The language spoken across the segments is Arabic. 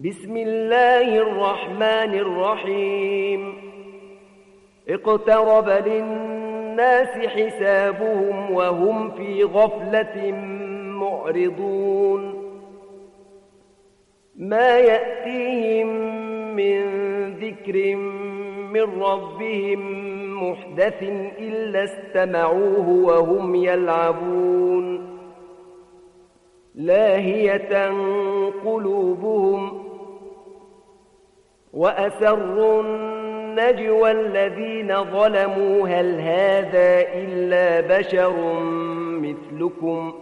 بسم الله الرحمن الرحيم اقترب للناس حسابهم وهم في غفلة معرضون ما يأتيهم من ذكر من ربهم محدث إلا استمعوه وهم يلعبون لاهية قلوبهم وأسروا النجوى الذين ظلموا هل هذا إلا بشر مثلكم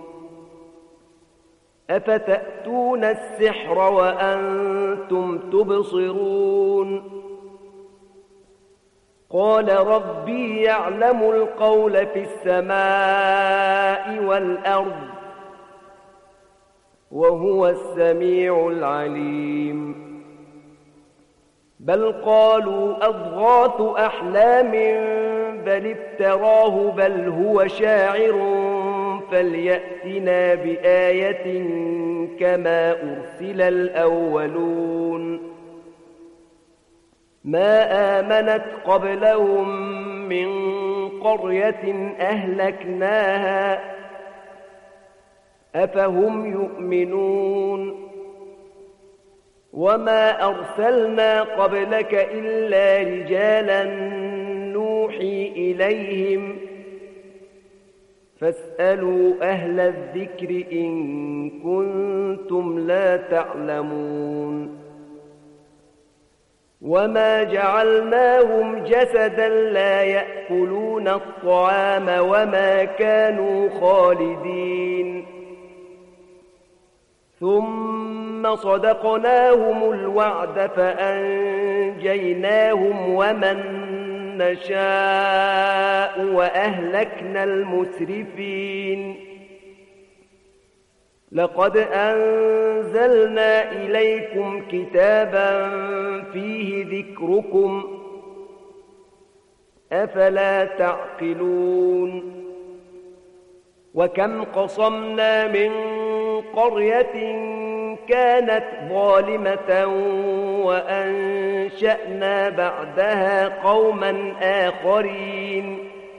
أفتأتون السحر وأنتم تبصرون قال ربي يعلم القول في السماء والأرض وهو السميع العليم بل قالوا أضغاث أحلام بل افتراه بل هو شاعر فليأتنا بآية كما أرسل الأولون ما آمنت قبلهم من قرية أهلكناها أفهم يؤمنون وما أرسلنا قبلك إلا رجالا نوحي إليهم فاسألوا أهل الذكر إن كنتم لا تعلمون وما جعلناهم جسدا لا يأكلون الطعام وما كانوا خالدين ثم صدقناهم الوعد فأنجيناهم ومن نشاء وأهلكنا المسرفين لقد أنزلنا إليكم كتابا فيه ذكركم أفلا تعقلون وكم قصمنا من قرية كانت ظالمة وأنشأنا بعدها قوما آخرين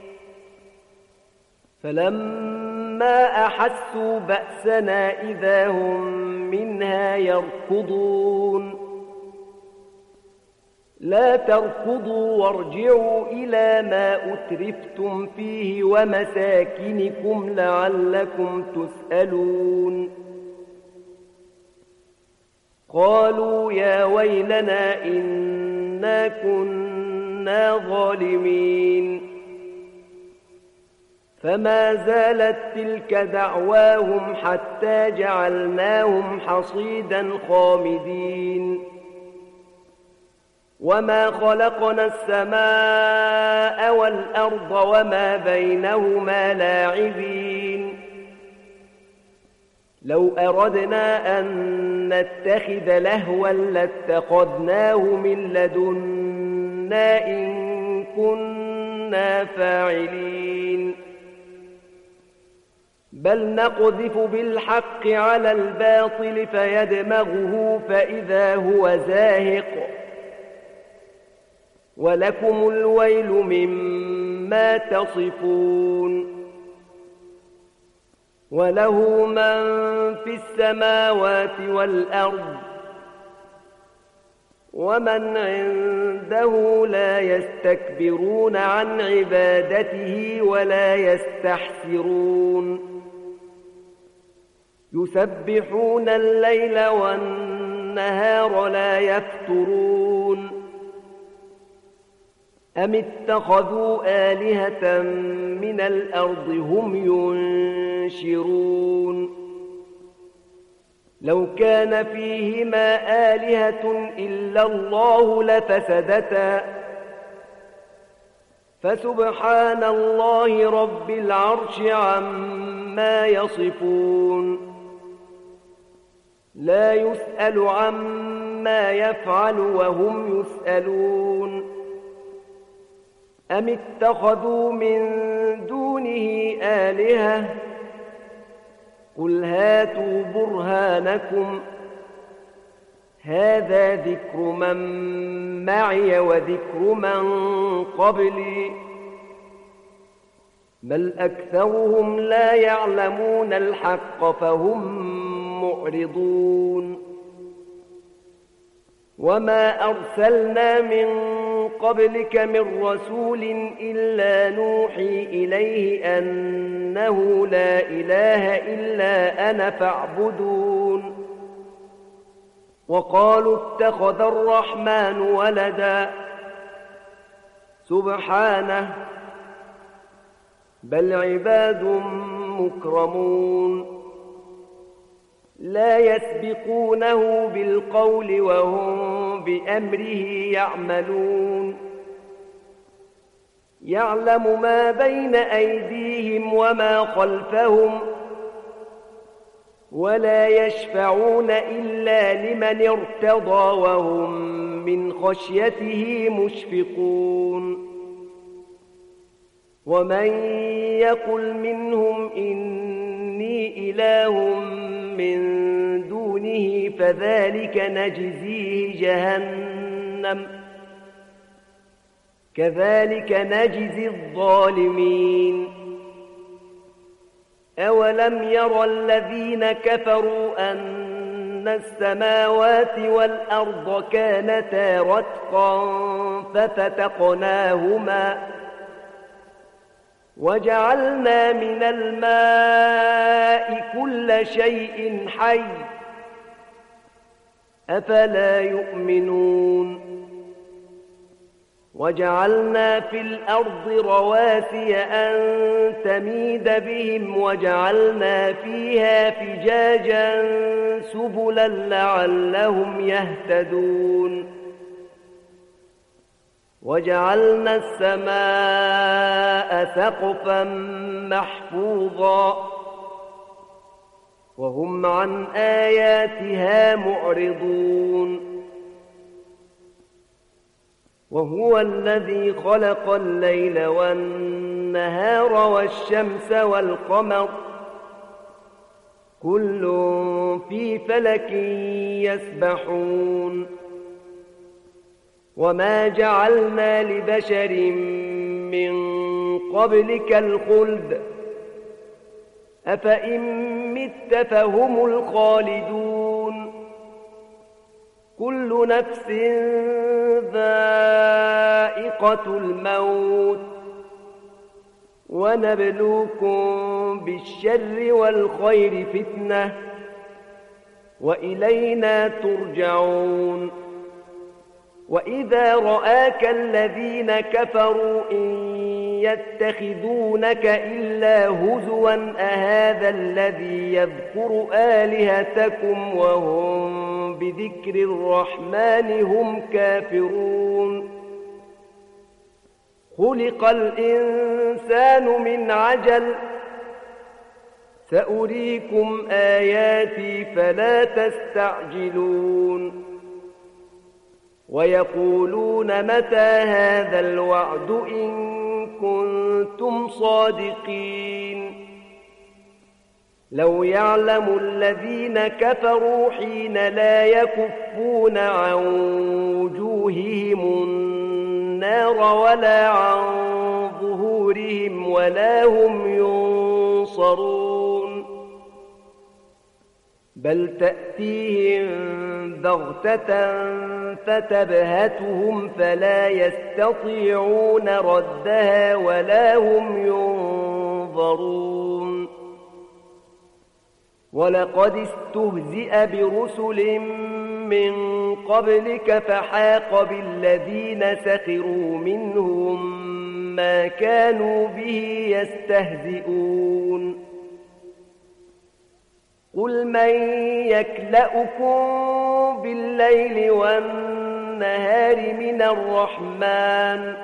فلما أحسوا بأسنا إذا هم منها يركضون لا تركضوا وارجعوا إلى ما أترفتم فيه ومساكنكم لعلكم تسألون قالوا يا ويلنا إنا كنا ظالمين فما زالت تلك دعواهم حتى جعلناهم حصيدا خامدين وما خلقنا السماء والأرض وما بينهما لاعبين لو أردنا أن نتخذ لهوا لاتخذناه من لدنا إن كنا فاعلين بل نقذف بالحق على الباطل فيدمغه فإذا هو زاهق ولكم الويل مما تصفون وله من في السماوات والأرض ومن عنده لا يستكبرون عن عبادته ولا يستحسرون يسبحون الليل والنهار لا يفترون أم اتخذوا آلهة من الأرض هم ينشرون لو كان فيهما آلهة إلا الله لفسدتا فسبحان الله رب العرش عما يصفون لا يسأل عما يفعل وهم يسألون أم اتخذوا من دونه آلهة قل هاتوا برهانكم هذا ذكر من معي وذكر من قبلي بل أكثرهم لا يعلمون الحق فهم معرضون وما أرسلنا من قبلك من رسول إلا نوحي إليه أنه لا إله إلا أنا فاعبدون وقالوا اتخذ الرحمن ولدا سبحانه بل عباد مكرمون لا يسبقونه بالقول وهم بأمره يعملون يعلم ما بين أيديهم وما خلفهم ولا يشفعون إلا لمن ارتضى وهم من خشيته مشفقون ومن يقل منهم إني إله من دونه فذلك نجزيه جهنم كذلك نجزي الظالمين أولم يرى الذين كفروا أن السماوات والأرض كانتا رتقا ففتقناهما وجعلنا من الماء كل شيء حي أفلا يؤمنون وجعلنا في الأرض رواسي أن تميد بهم وجعلنا فيها فجاجا سبلا لعلهم يهتدون وجعلنا السماء سقفا محفوظا وهم عن آياتها معرضون وهو الذي خلق الليل والنهار والشمس والقمر كل في فلك يسبحون وما جعلنا لبشر من قبلك الخلد أفإن مت فهم الخالدون كل نفس ذائقة الموت ونبلوكم بالشر والخير فتنة وإلينا ترجعون وإذا رآك الذين كفروا إن يتخذونك إلا هزوا أهذا الذي يذكر آلهتكم وهم بذكر الرحمن هم كافرون خلق الإنسان من عجل سأريكم آياتي فلا تستعجلون ويقولون متى هذا الوعد إن كنتم صادقين لو يعلم الذين كفروا حين لا يكفون عن وجوههم النار ولا عن ظهورهم ولا هم ينصرون بل تأتيهم بغتة فتبهتهم فلا يستطيعون ردها ولا هم ينظرون ولقد استهزئ برسل من قبلك فحاق بالذين سخروا منهم ما كانوا به يستهزئون قل من يكلأكم بالليل والنهار من الرحمن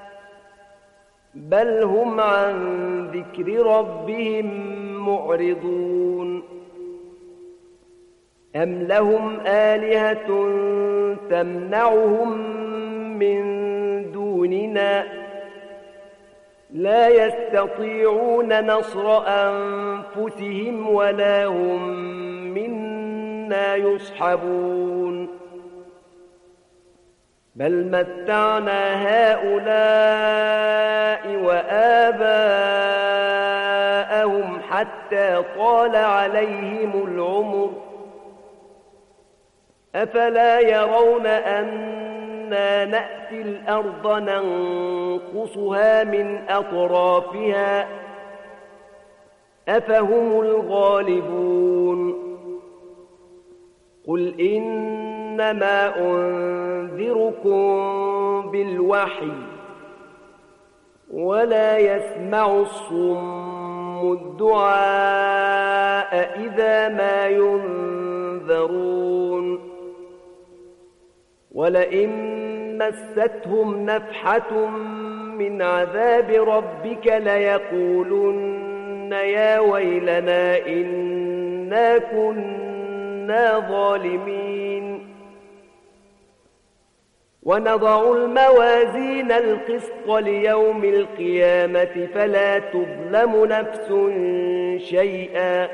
بل هم عن ذكر ربهم معرضون أم لهم آلهة تمنعهم من دوننا لا يستطيعون نصر أنفسهم ولا هم منا يصحبون بل متعنا هؤلاء وآباءهم حتى طال عليهم العمر أفلا يرون أنا نأتي الأرض ننقصها من أطرافها أفهم الغالبون قل إنما أنذركم بالوحي ولا يسمع الصم الدعاء إذا ما ينذرون ولئن مستهم نفحة من عذاب ربك ليقولن يا ويلنا إنا كنا ظالمين ونضع الموازين القسط ليوم القيامة فلا تظلم نفس شيئا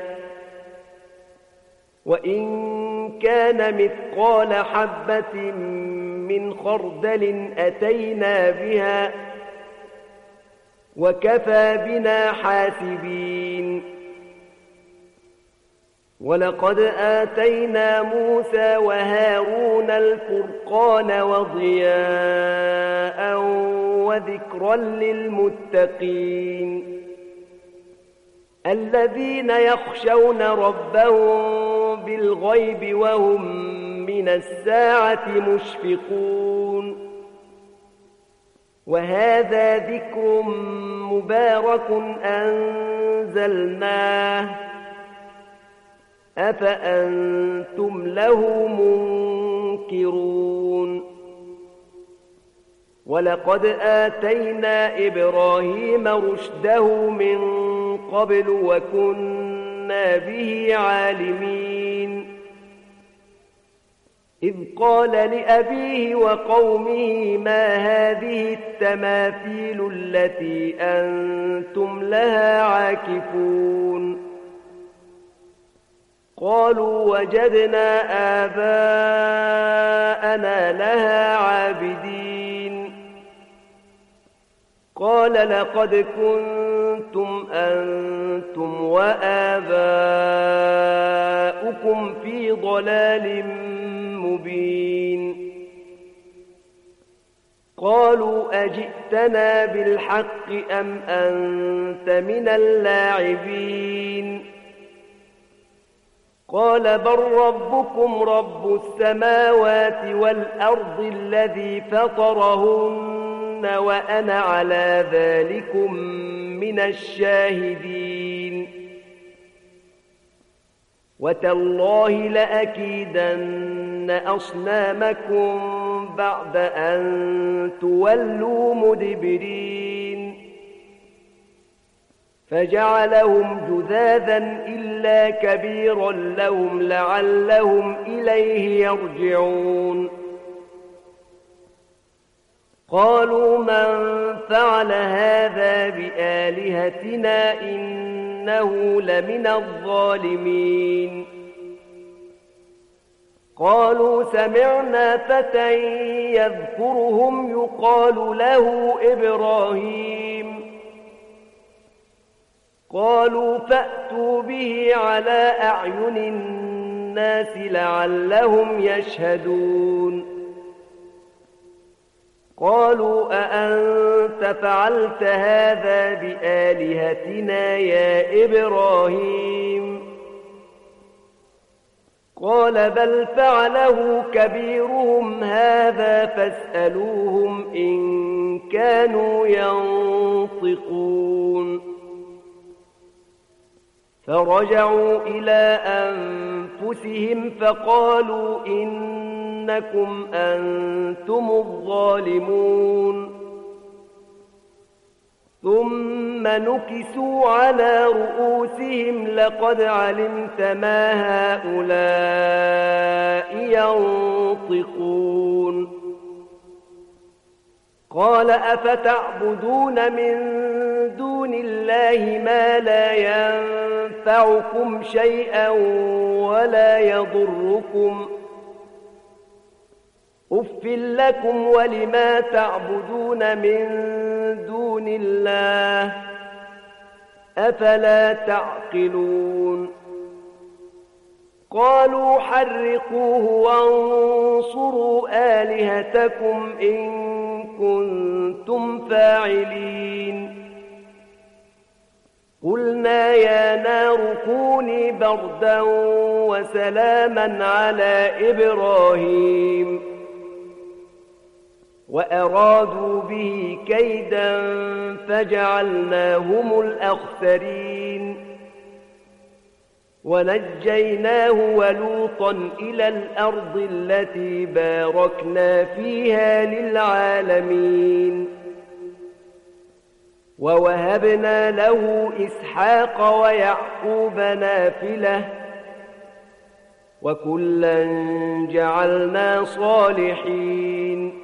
وإن كان مثقال حبة من خردل أتينا بها وكفى بنا حاسبين ولقد آتينا موسى وهارون الفرقان وضياء وذكرا للمتقين الذين يخشون ربهم بالغيب وهم من الساعة مشفقون وهذا ذكر مبارك أنزلناه أفأنتم له منكرون ولقد آتينا إبراهيم رشده من قبل وكنا به عالمين إذ قال لأبيه وقومه ما هذه التماثيل التي أنتم لها عاكفون قالوا وجدنا آباءنا لها عابدين قال لقد كنتم أنتم وآباؤكم في ضلال مبين قالوا أجئتنا بالحق أم أنت من اللاعبين قال بل ربكم رب السماوات والأرض الذي فطرهن وأنا على ذلكم من الشاهدين وتالله لأكيدن أصنامكم بعد أن تولوا مدبرين فجعلهم جذاذا إلا كبيرا لهم لعلهم إليه يرجعون قالوا من فعل هذا بآلهتنا إنه لمن الظالمين قالوا سمعنا فتى يذكرهم يقال له إبراهيم قالوا فأتوا به على أعين الناس لعلهم يشهدون قالوا أأنت فعلت هذا بآلهتنا يا إبراهيم قال بل فعله كبيرهم هذا فاسألوهم إن كانوا ينطقون فرجعوا إلى أنفسهم فقالوا إنكم أنتم الظالمون ثم نكسوا على رؤوسهم لقد علمت ما هؤلاء ينطقون قال أفتعبدون من دون الله ما لا ينفعكم شيئا ولا يضركم أف لكم ولما تعبدون من دون الله أفلا تعقلون قالوا حرقوه وانصروا آلهتكم إن كنتم فاعلين قلنا يا نار كوني بردا وسلاما على إبراهيم وأرادوا به كيدا فجعلناهم الأخسرين ونجيناه ولوطا إلى الأرض التي باركنا فيها للعالمين ووهبنا له إسحاق ويعقوب نافلة وكلا جعلنا صالحين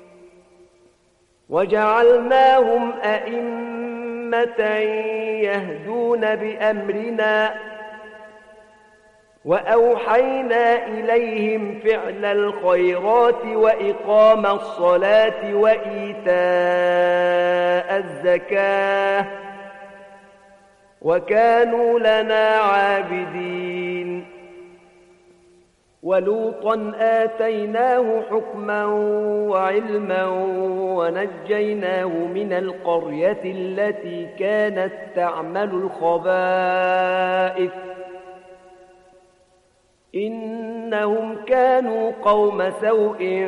وجعلناهم أئمة يهدون بأمرنا وأوحينا إليهم فعل الخيرات وإقام الصلاة وإيتاء الزكاة وكانوا لنا عابدين ولوطا آتيناه حكما وعلما ونجيناه من القرية التي كانت تعمل الخبائث إنهم كانوا قوم سوء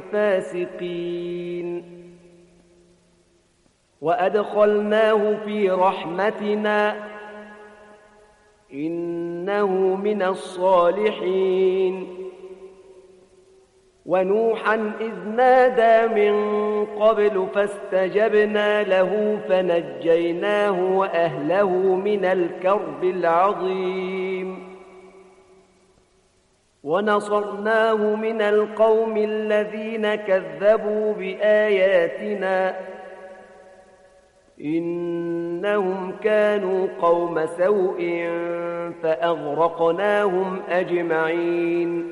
فاسقين وأدخلناه في رحمتنا إنه من الصالحين ونوحا إذ نادى من قبل فاستجبنا له فنجيناه وأهله من الكرب العظيم ونصرناه من القوم الذين كذبوا بآياتنا إنهم كانوا قوم سوء فأغرقناهم أجمعين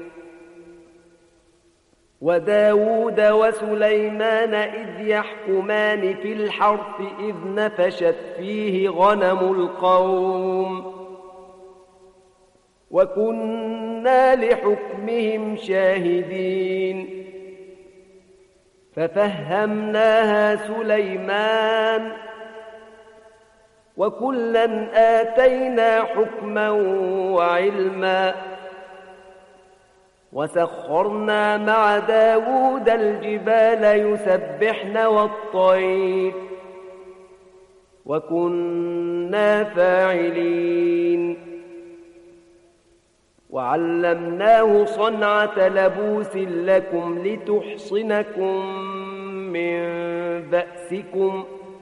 وداود وسليمان إذ يحكمان في الحرث إذ نفشت فيه غنم القوم وكنا لحكمهم شاهدين ففهمناها سليمان وكلا آتينا حكما وعلما وسخرنا مع داود الجبال يسبحن والطير وكنا فاعلين وعلمناه صنعة لبوس لكم لتحصنكم من بأسكم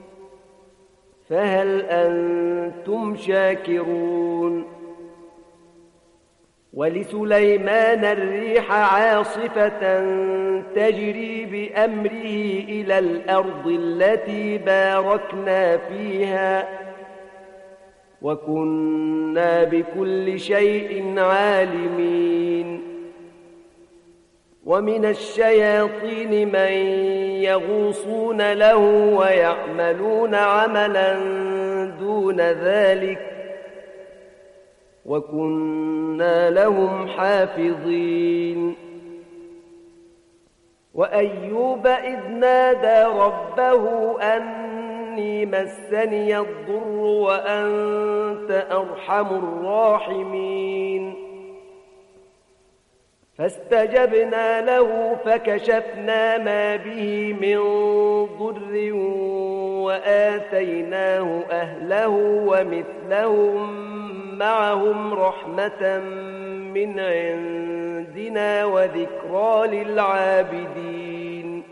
فهل أنتم شاكرون ولسليمان الريح عاصفة تجري بأمره إلى الأرض التي باركنا فيها وكنا بكل شيء عالمين ومن الشياطين من يغوصون له ويعملون عملا دون ذلك وكنا لهم حافظين وأيوب إذ نادى ربه أني مسني الضر وأنت أرحم الراحمين فاستجبنا له فكشفنا ما به من ضر وآتيناه أهله ومثلهم معهم رحمة من عندنا وذكرى للعابدين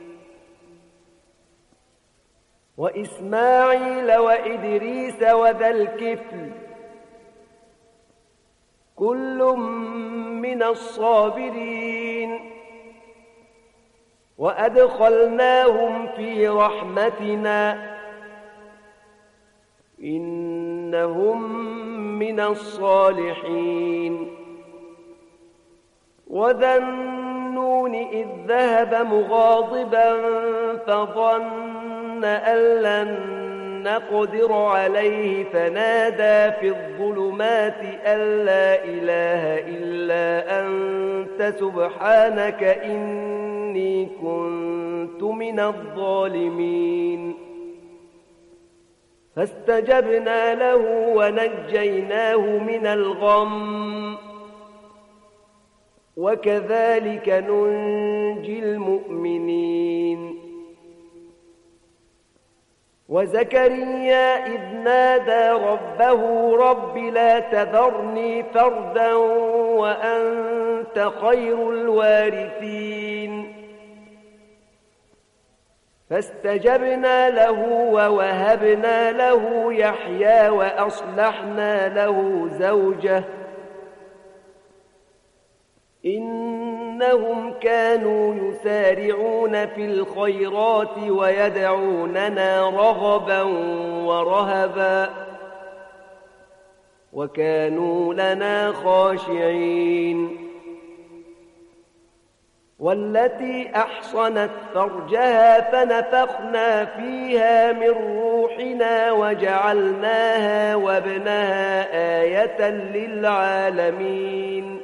وإسماعيل وإدريس وذا الكفل كل من الصابرين وأدخلناهم في رحمتنا إنهم من الصالحين وذا النون إذ ذهب مغاضبا فظن أن لن نقدر عليه فنادى في الظلمات أن لا إله إلا أنت سبحانك إني كنت من الظالمين فاستجبنا له ونجيناه من الغم وكذلك ننجي المؤمنين وزكريا إذ نادى ربه رب لا تذرني فردا وأنت خير الوارثين فاستجبنا له ووهبنا له يحيى وأصلحنا له زوجه إنهم كانوا يسارعون في الخيرات ويدعوننا رغبا ورهبا وكانوا لنا خاشعين والتي أحصنت فرجها فنفخنا فيها من روحنا وجعلناها وابنها آية للعالمين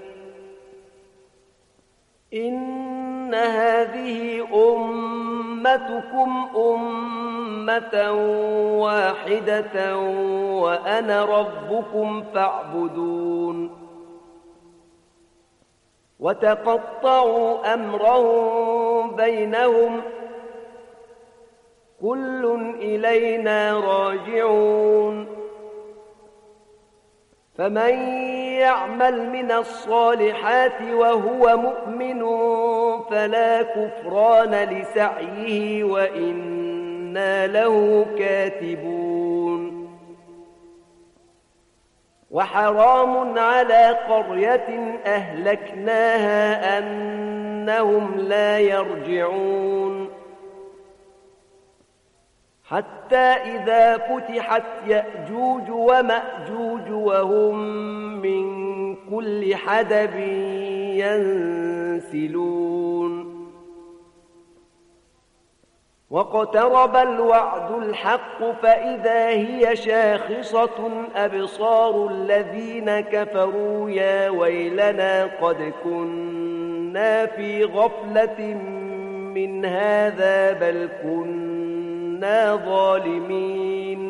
إن هذه أمتكم أمة واحدة وأنا ربكم فاعبدون وتقطعوا أمرهم بينهم كل إلينا راجعون فمن يعمل من الصالحات وهو مؤمن فلا كفران لسعيه وإنا له كاتبون وحرام على قرية أهلكناها أنهم لا يرجعون حتى إذا فتحت يأجوج ومأجوج وهم من كل حدب ينسلون واقترب الوعد الحق فإذا هي شاخصة أبصار الذين كفروا يا ويلنا قد كنا في غفلة من هذا بل كنا ظالمين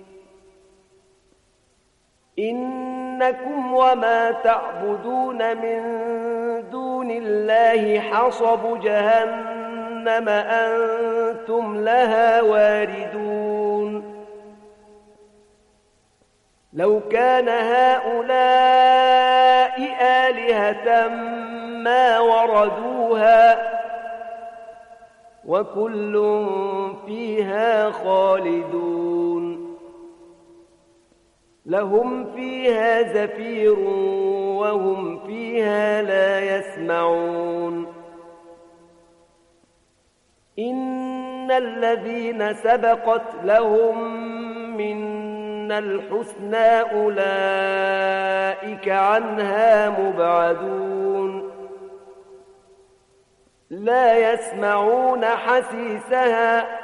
إنكم وما تعبدون من دون الله حصب جهنم أنتم لها واردون لو كان هؤلاء آلهة ما وردوها وكل فيها خالدون لهم فيها زفير وهم فيها لا يسمعون إن الذين سبقت لهم منا الحسنى أولئك عنها مبعدون لا يسمعون حسيسها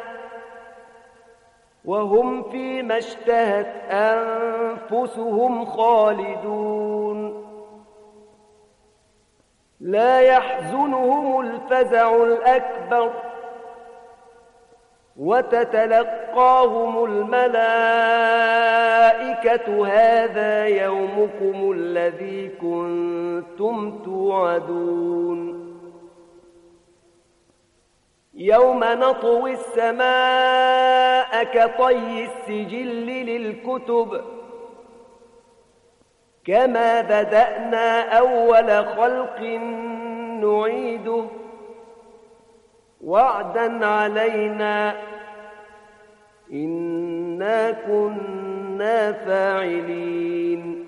وهم فيما اشتهت أنفسهم خالدون لا يحزنهم الفزع الأكبر وتتلقاهم الملائكة هذا يومكم الذي كنتم توعدون يوم نطوي السماء كطي السجل للكتب كما بدأنا أول خلق نعيده وعدا علينا إنا كنا فاعلين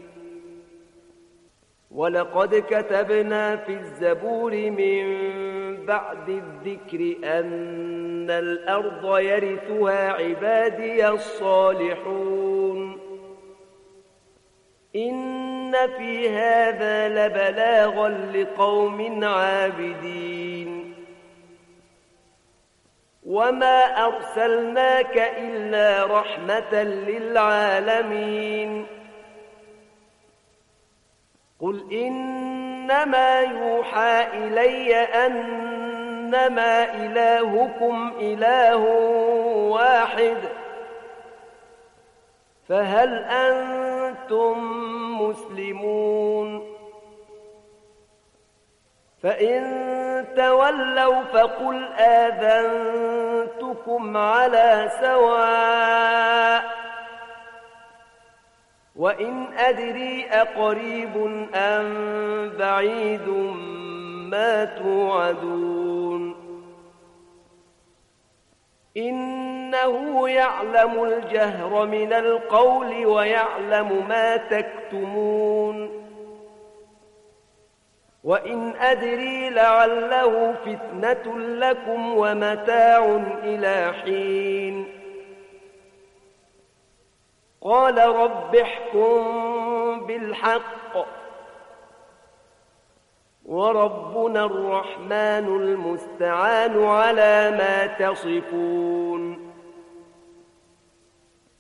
ولقد كتبنا في الزبور من بعد الذكر أن الأرض يرثها عبادي الصالحون إن في هذا لبلاغا لقوم عابدين وما أرسلناك إلا رحمة للعالمين قل إنما يوحى إلي أنما إلهكم إله واحد فهل أنتم مسلمون فإن تولوا فقل آذنتكم على سواء وإن أدري أقريب أم بعيد ما توعدون إنه يعلم الجهر من القول ويعلم ما تكتمون وإن أدري لعله فتنة لكم ومتاع إلى حين قال رب احكم بالحق وربنا الرحمن المستعان على ما تصفون